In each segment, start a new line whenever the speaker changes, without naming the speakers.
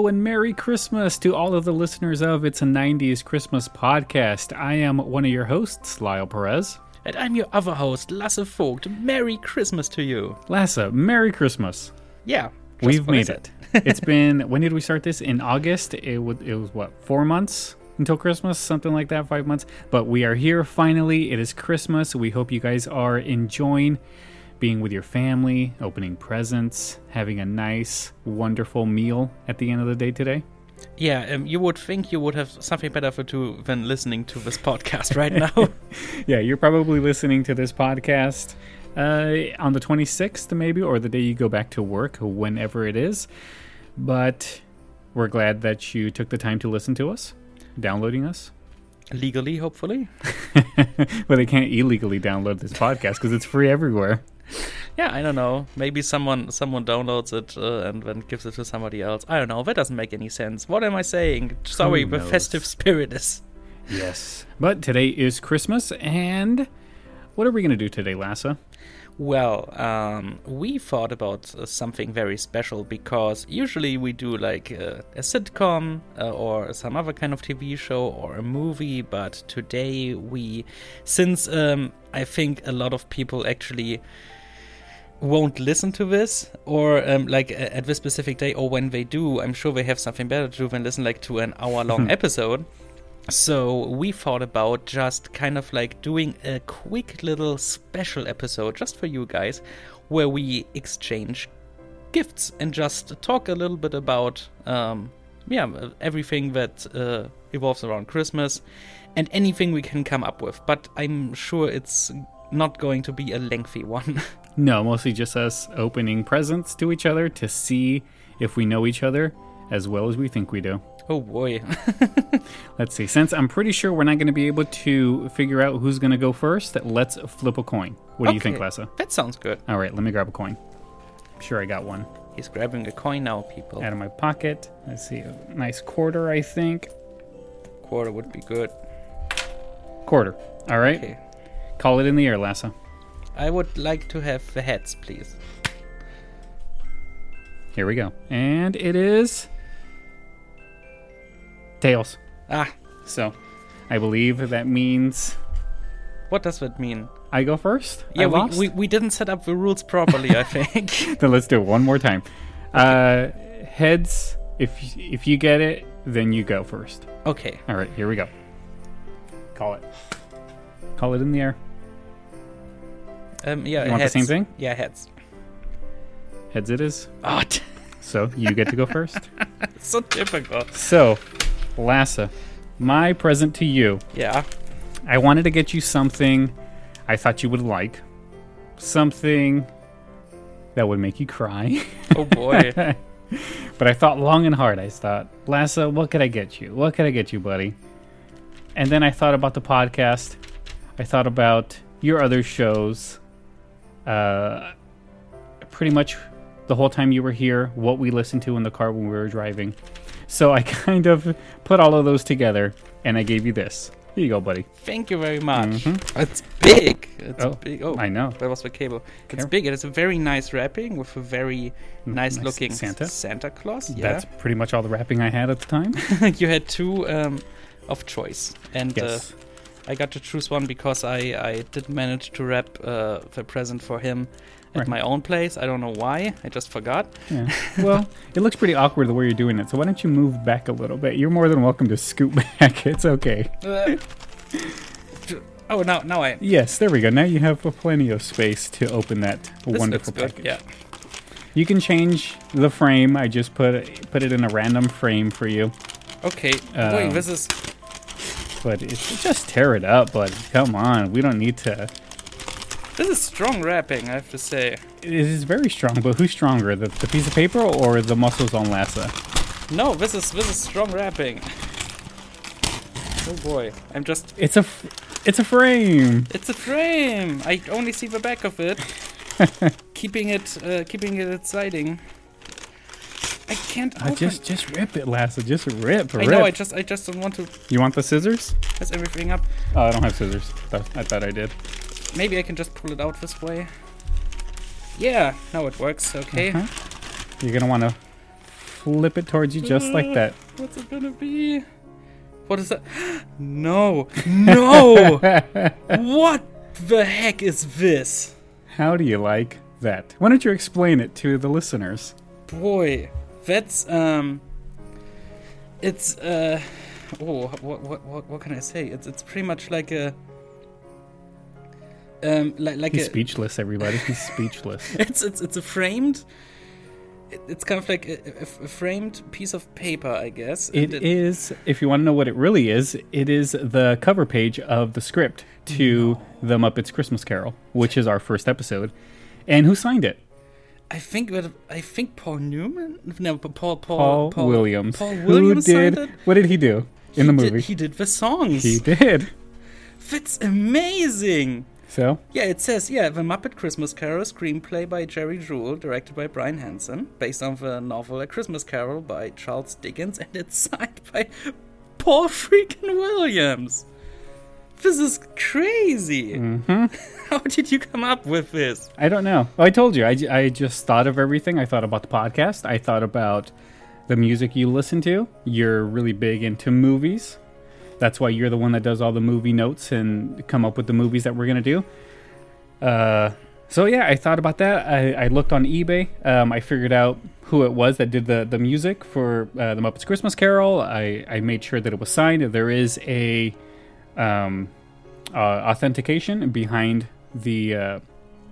Hello and Merry Christmas to all of the listeners of It's a 90s Christmas podcast. I am one of your hosts, Lyle Perez.
And I'm your other host, Lasse Vogt. Merry Christmas to you.
Lasse, Merry Christmas.
Yeah.
We've made it. It's been, when did we start this? In August. It was what, 4 months until Christmas? Something like that, 5 months. But we are here finally. It is Christmas. We hope you guys are enjoying being with your family, opening presents, having a nice, wonderful meal at the end of the day today.
Yeah, you would think you would have something better to do than listening to this podcast right now.
Yeah, you're probably listening to this podcast on the 26th maybe, or the day you go back to work, whenever it is. But we're glad that you took the time to listen to us, downloading us.
Legally, hopefully.
Well, they can't illegally download this podcast because it's free everywhere.
Yeah, I don't know. Maybe someone downloads it and then gives it to somebody else. I don't know. That doesn't make any sense. What am I saying? Sorry, the festive spirit is.
Yes. But today is Christmas, and what are we going to do today, Lasse?
Well, we thought about something very special because usually we do like a sitcom or some other kind of TV show or a movie, but today since I think a lot of people actually won't listen to this or at this specific day, or when they do, I'm sure they have something better to do than listen like to an hour-long episode. So we thought about just kind of like doing a quick little special episode just for you guys where we exchange gifts and just talk a little bit about everything that evolves around Christmas and anything we can come up with. But I'm sure it's not going to be a lengthy one.
No, mostly just us opening presents to each other to see if we know each other as well as we think we do.
Oh boy.
Let's see. Since I'm pretty sure we're not going to be able to figure out who's going to go first, let's flip a coin. What do you think, Lasse?
That sounds good.
All right, let me grab a coin. I'm sure I got one.
He's grabbing a coin now, people.
Out of my pocket. Let's see. A nice quarter, I think.
Quarter would be good.
Quarter. All right.
Okay.
Call it in the air, Lasse.
I would like to have the heads, please.
Here we go. And it is tails. So I believe that means...
What does that mean?
I go first?
Yeah, we didn't set up the rules properly, I think.
Then let's do it one more time. Okay. Heads, if you get it, then you go first.
Okay.
All right, here we go. Call it. Call it in the air.
Yeah,
you want
heads.
The same thing?
Yeah, heads.
Heads it is.
Oh,
so you get to go first.
So typical.
So, Lasse, my present to you.
Yeah.
I wanted to get you something I thought you would like. Something that would make you cry.
Oh boy.
But I thought long and hard. I thought, Lasse, what could I get you? What could I get you, buddy? And then I thought about the podcast. I thought about your other shows. Pretty much the whole time you were here, what we listened to in the car when we were driving. So I kind of put all of those together, and I gave you this. Here you go, buddy.
Thank you very much.
Mm-hmm.
It's big. It's big. Oh,
I know.
That was the cable. It's big. It is a very nice wrapping with a very nice looking Santa Claus. Yeah.
That's pretty much all the wrapping I had at the time.
You had two of choice. And
yes.
I got to choose one because I did manage to wrap the present for him at my own place. I don't know why. I just forgot.
Yeah. Well, it looks pretty awkward the way you're doing it. So why don't you move back a little bit? You're more than welcome to scoot back. It's okay.
Now I...
Yes, there we go. Now you have plenty of space to open that wonderful
package.
Good.
Yeah.
You can change the frame. I just put it in a random frame for you.
Okay. Wait, this is...
But it's just tear it up, buddy. Come on. We don't need to...
This is strong wrapping, I have to say.
It is very strong, but who's stronger, the piece of paper or the muscles on Lasse?
No, this is strong wrapping. Oh boy, I'm just...
It's a frame.
It's a frame. I only see the back of it. keeping it exciting. I can't open.
Just rip it, Lasse. Just rip.
I know. I just don't want to.
You want the scissors?
Mess everything up.
Oh, I don't have scissors. I thought I did.
Maybe I can just pull it out this way. Yeah, now it works. Okay.
You're gonna want to flip it towards you just like that.
What's it gonna be? What is that? No! No! What the heck is this?
How do you like that? Why don't you explain it to the listeners?
Boy, that's it's what can I say? It's pretty much like a
He's speechless, everybody. He's speechless.
It's a framed. It's kind of like a framed piece of paper, I guess.
It is, if you want to know what it really is, it is the cover page of the script to The Muppets Christmas Carol, which is our first episode. And who signed it?
I think Paul Newman? No,
Paul Williams.
Paul Williams signed it?
What did he do in the movie?
He did the songs.
He did.
That's amazing.
So?
Yeah, it says, The Muppet Christmas Carol, screenplay by Jerry Jewell, directed by Brian Hansen, based on the novel A Christmas Carol by Charles Dickens, and it's signed by Paul freaking Williams. This is crazy.
Mm-hmm.
How did you come up with this?
I don't know. Well, I told you, I just thought of everything. I thought about the podcast. I thought about the music you listen to. You're really big into movies. That's why you're the one that does all the movie notes and come up with the movies that we're going to do. So yeah, I thought about that. I looked on eBay. I figured out who it was that did the music for the Muppets Christmas Carol. I made sure that it was signed. There is a authentication behind the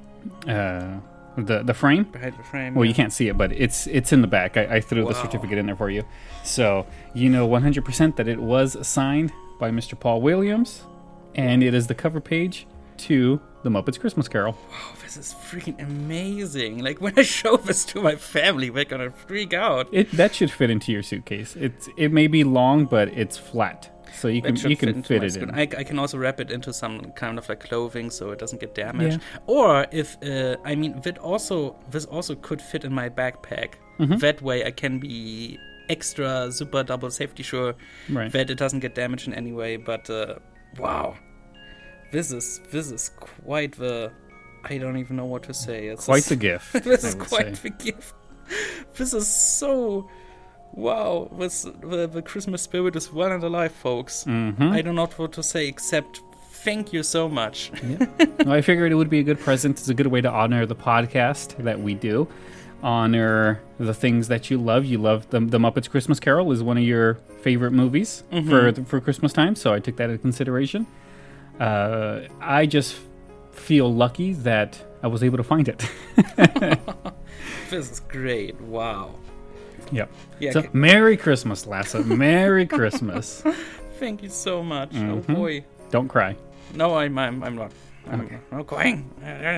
frame.
Behind the frame.
Well, you can't see it, but it's in the back. I threw the certificate in there for you. So you know 100% that it was signed by Mr. Paul Williams, and it is the cover page to The Muppets Christmas Carol.
Wow, this is freaking amazing. Like, when I show this to my family, they're gonna freak out.
That should fit into your suitcase. It may be long, but it's flat. So you can fit it in.
I can also wrap it into some kind of like clothing so it doesn't get damaged. Yeah. Or if this also could fit in my backpack. Mm-hmm. That way I can be extra super double safety sure that it doesn't get damaged in any way. But wow, this is quite the. I don't even know what to say.
Quite the gift.
This is quite the gift. This is so. Wow, the Christmas spirit is well and alive, folks. Mm-hmm. I don't know what to say except thank you so much.
Yeah. Well, I figured it would be a good present. It's a good way to honor the podcast that we do. Honor the things that you love. You love the Muppets Christmas Carol is one of your favorite movies for Christmas time, so I took that into consideration. I just feel lucky that I was able to find it.
This is great. Wow.
Yep. Yeah, so, Merry Christmas, Lasse. Merry Christmas.
Thank you so much. Mm-hmm. Oh boy.
Don't cry.
No, I'm not. Okay. I'm crying.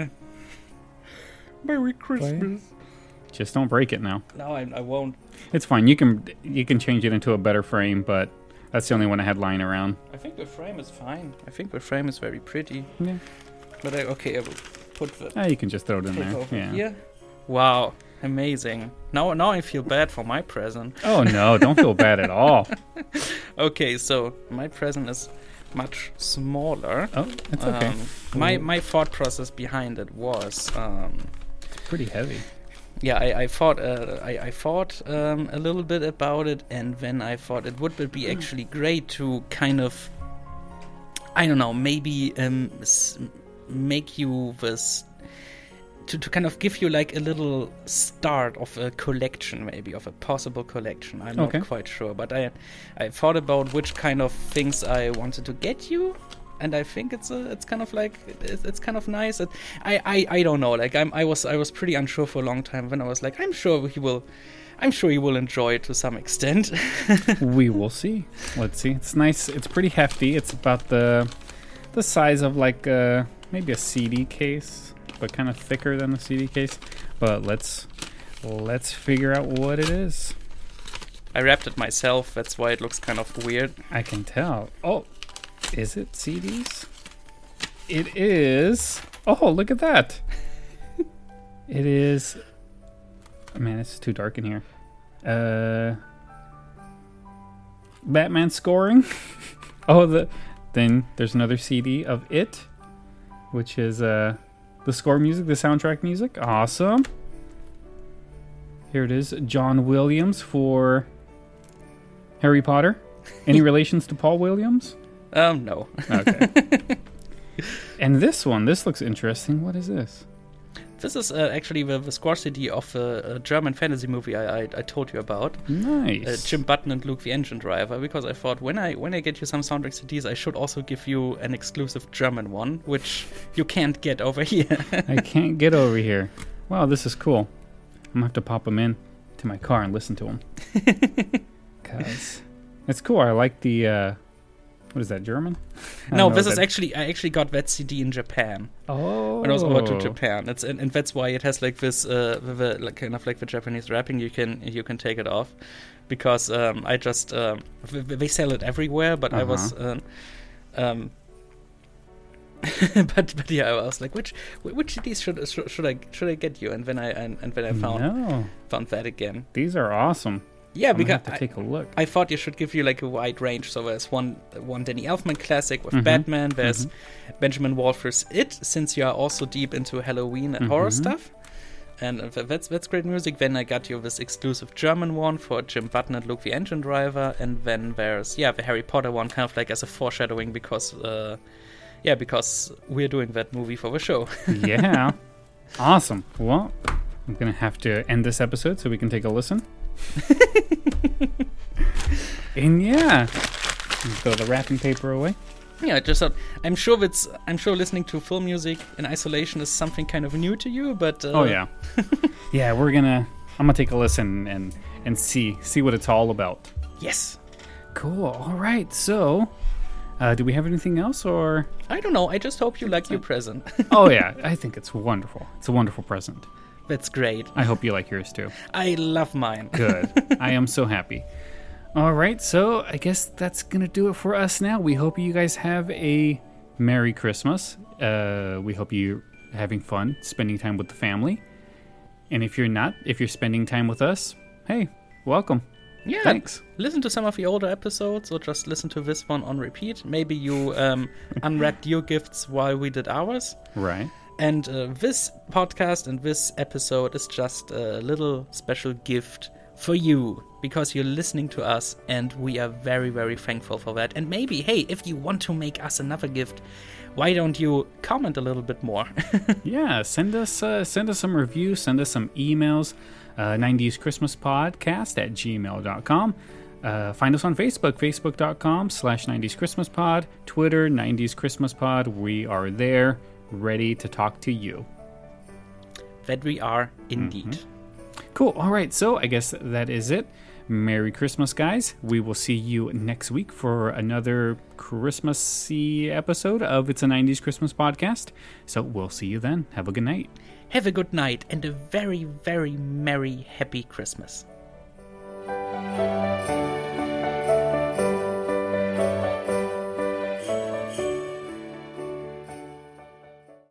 Merry Christmas.
Just don't break it now.
No, I won't.
It's fine. You can change it into a better frame, but that's the only one I had lying around.
I think the frame is fine. I think the frame is very pretty.
Yeah.
But I will put the.
You can just throw it in there. Yeah.
Here. Wow. Amazing. Now I feel bad for my present.
Oh no, don't feel bad at all.
Okay, so my present is much smaller.
Oh, that's okay.
My thought process behind it was
it's pretty heavy.
Yeah, I thought a little bit about it, and then I thought it would be actually great to kind of, I don't know, maybe make you this. To kind of give you like a little start of a collection, maybe of a possible collection. I'm not quite sure, but I thought about which kind of things I wanted to get you, and I think it's kind of like it's kind of nice. I don't know. Like I was pretty unsure for a long time. When I was like, I'm sure he will enjoy it to some extent.
We will see. Let's see. It's nice. It's pretty hefty. It's about the size of like maybe a CD case. But kind of thicker than the CD case. But let's figure out what it is.
I wrapped it myself. That's why it looks kind of weird.
I can tell. Oh, is it CDs? It is. Oh, look at that. It is. Man, it's too dark in here. Batman scoring. Then there's another CD of it, which is the score music, the soundtrack music. Awesome. Here it is. John Williams for Harry Potter. Any relations to Paul Williams?
No.
Okay. And this looks interesting. What is this?
This is actually the score CD of a German fantasy movie I told you about.
Nice.
Jim Button and Luke the Engine Driver, because I thought when I get you some soundtrack CDs, I should also give you an exclusive German one, which you can't get over here.
I can't get over here. Wow, this is cool. I'm going to have to pop them in to my car and listen to them. Because it's cool. I like the... what is that, German?
No, this is actually... I actually got that CD in Japan.
Oh.
When I was over to Japan. And that's why it has like this... like, kind of like the Japanese wrapping. You can take it off. Because I just... they sell it everywhere, but I was... but yeah, I was like, which CDs should I get you? And then I found that again.
These are awesome.
Yeah, because
I have to take a look.
I thought you should give you like a wide range. So there's one Danny Elfman classic with Batman. There's Benjamin Wolfer's It, since you are also deep into Halloween and horror stuff. And that's great music. Then I got you this exclusive German one for Jim Button and Luke the Engine Driver. And then there's the Harry Potter one, kind of like as a foreshadowing because we're doing that movie for the show. Yeah.
Awesome. Well, I'm going to have to end this episode so we can take a listen. And yeah, throw the wrapping paper away.
Yeah, I just thought I'm sure listening to film music in isolation is something kind of new to you, but
oh yeah. Yeah, I'm gonna take a listen and see what it's all about.
Yes.
Cool. All right. So do we have anything else, or
I don't know, I just hope you like your present.
Oh yeah, I think it's wonderful. It's a wonderful present.
That's great.
I hope you like yours too.
I love mine.
Good. I am so happy. All right, so I guess that's going to do it for us now. We hope you guys have a Merry Christmas. We hope you're having fun, spending time with the family. And if you're spending time with us, hey, welcome.
Yeah,
thanks.
Listen to some of the older episodes or just listen to this one on repeat. Maybe you unwrapped your gifts while we did ours.
Right.
And this podcast and this episode is just a little special gift for you because you're listening to us, and we are very, very thankful for that. And maybe, hey, if you want to make us another gift, why don't you comment a little bit more?
Yeah, send us some reviews, send us some emails, 90s Christmas Podcast at gmail.com. Find us on Facebook, facebook.com/90s Christmas Pod, Twitter, 90s Christmas Pod. We are there, ready to talk to you.
That we are indeed.
Cool. All right. So I guess that is it. Merry Christmas, guys. We will see you next week for another Christmassy episode of It's a 90s Christmas Podcast. So we'll see you then. Have a good night.
Have a good night and a very, very merry, happy Christmas.